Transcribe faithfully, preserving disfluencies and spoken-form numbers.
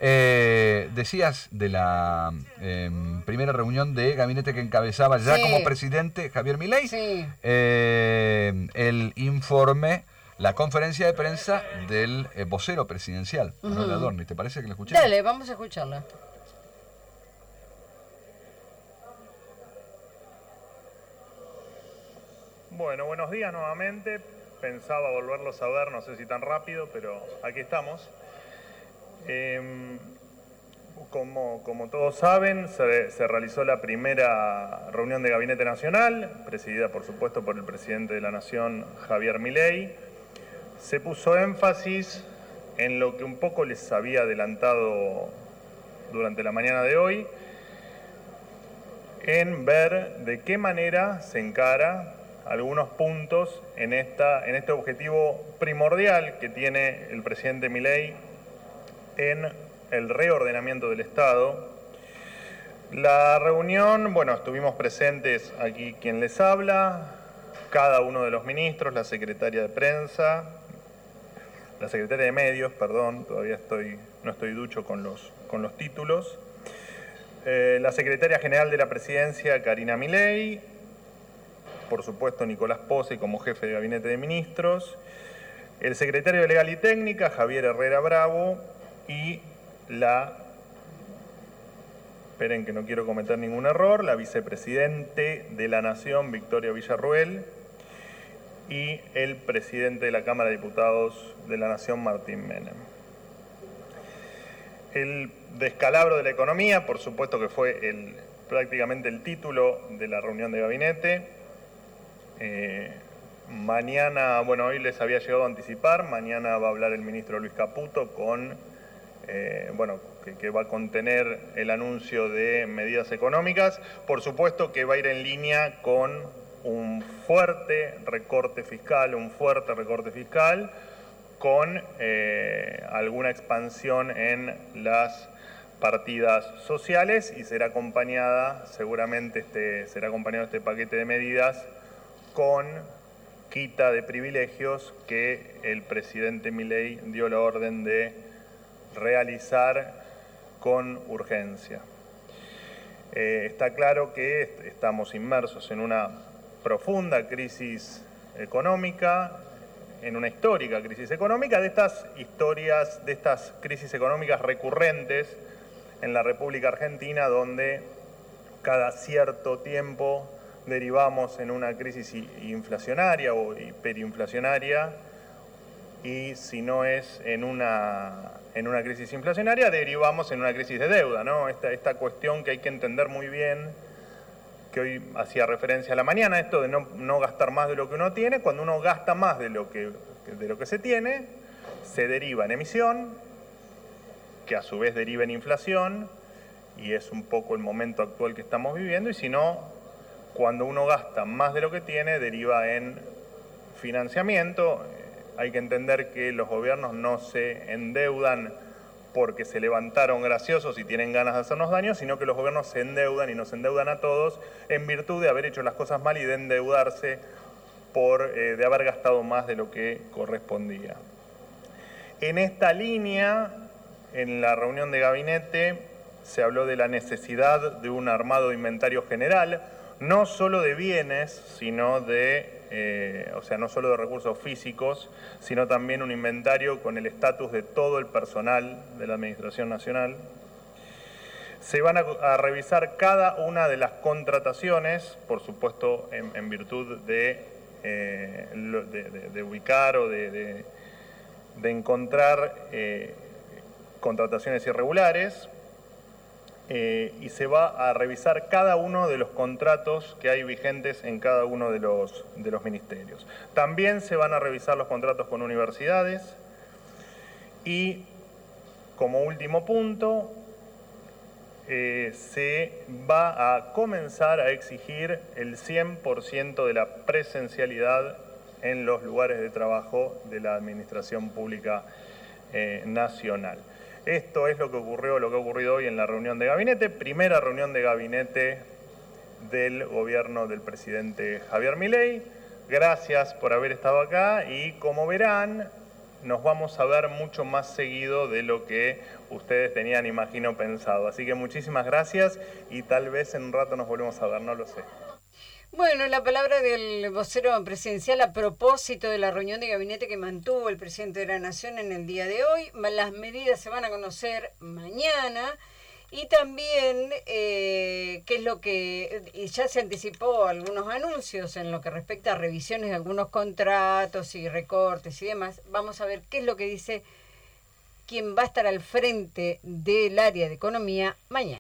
Eh, decías de la eh, primera reunión de gabinete que encabezaba ya Sí. como presidente Javier Milei, Sí. eh, el informe, la conferencia de prensa del eh, vocero presidencial, Manuel Ujú. Adorni. ¿Te parece que lo escuchemos? Dale, vamos a escucharla. Bueno, buenos días nuevamente. Pensaba volverlos a ver, no sé si tan rápido, pero aquí estamos. Eh, como, como todos saben, se, se realizó la primera reunión de Gabinete Nacional, presidida por supuesto por el presidente de la Nación, Javier Milei. Se puso énfasis en lo que un poco les había adelantado durante la mañana de hoy, en ver de qué manera se encara algunos puntos en, esta, en este objetivo primordial que tiene el presidente Milei en el reordenamiento del Estado. La reunión, bueno, estuvimos presentes aquí quien les habla, cada uno de los ministros, la secretaria de prensa, la secretaria de medios, perdón, todavía estoy, no estoy ducho con los, con los títulos, eh, la secretaria general de la presidencia, Karina Milei, por supuesto Nicolás Pose como jefe de gabinete de ministros, el secretario de Legal y Técnica, Javier Herrera Bravo, y la, esperen que no quiero cometer ningún error, la vicepresidente de la Nación, Victoria Villarruel, y el presidente de la Cámara de Diputados de la Nación, Martín Menem. El descalabro de la economía, por supuesto que fue el, prácticamente el título de la reunión de gabinete. Eh, mañana, bueno, hoy les había llegado a anticipar, mañana va a hablar el ministro Luis Caputo con, eh, bueno, que, que va a contener el anuncio de medidas económicas. Por supuesto que va a ir en línea con un fuerte recorte fiscal, un fuerte recorte fiscal, con eh, alguna expansión en las partidas sociales y será acompañada, seguramente este, será acompañado este paquete de medidas con quita de privilegios que el presidente Milei dio la orden de realizar con urgencia. Eh, está claro que est- estamos inmersos en una profunda crisis económica, en una histórica crisis económica, de estas historias, de estas crisis económicas recurrentes en la República Argentina, donde cada cierto tiempo derivamos en una crisis inflacionaria o hiperinflacionaria, y si no es en una, en una crisis inflacionaria, derivamos en una crisis de deuda, ¿no? Esta, esta cuestión que hay que entender muy bien, que hoy hacía referencia a la mañana, esto de no, no gastar más de lo que uno tiene. Cuando uno gasta más de lo que, de lo que se tiene, se deriva en emisión, que a su vez deriva en inflación, y es un poco el momento actual que estamos viviendo, y si no, cuando uno gasta más de lo que tiene, deriva en financiamiento. Hay que entender que los gobiernos no se endeudan porque se levantaron graciosos y tienen ganas de hacernos daño, sino que los gobiernos se endeudan y nos endeudan a todos en virtud de haber hecho las cosas mal y de endeudarse por eh, de haber gastado más de lo que correspondía. En esta línea, en la reunión de gabinete, se habló de la necesidad de un armado de inventario general, no solo de bienes, sino de, eh, o sea, no solo de recursos físicos, sino también un inventario con el estatus de todo el personal de la Administración Nacional. Se van a, a revisar cada una de las contrataciones, por supuesto, en, en virtud de, eh, de, de, de ubicar o de, de, de encontrar eh, contrataciones irregulares. Eh, y se va a revisar cada uno de los contratos que hay vigentes en cada uno de los, de los ministerios. También se van a revisar los contratos con universidades y, como último punto, eh, se va a comenzar a exigir el cien por ciento de la presencialidad en los lugares de trabajo de la Administración Pública eh, Nacional. Esto es lo que ocurrió, lo que ha ocurrido hoy en la reunión de gabinete, primera reunión de gabinete del gobierno del presidente Javier Milei. Gracias por haber estado acá y, como verán, nos vamos a ver mucho más seguido de lo que ustedes tenían, imagino, pensado. Así que muchísimas gracias y tal vez en un rato nos volvemos a ver, no lo sé. Bueno, la palabra del vocero presidencial a propósito de la reunión de gabinete que mantuvo el presidente de la Nación en el día de hoy. Las medidas se van a conocer mañana. Y también, eh, qué es lo que ya se anticipó algunos anuncios en lo que respecta a revisiones de algunos contratos y recortes y demás. Vamos a ver qué es lo que dice quien va a estar al frente del área de economía mañana.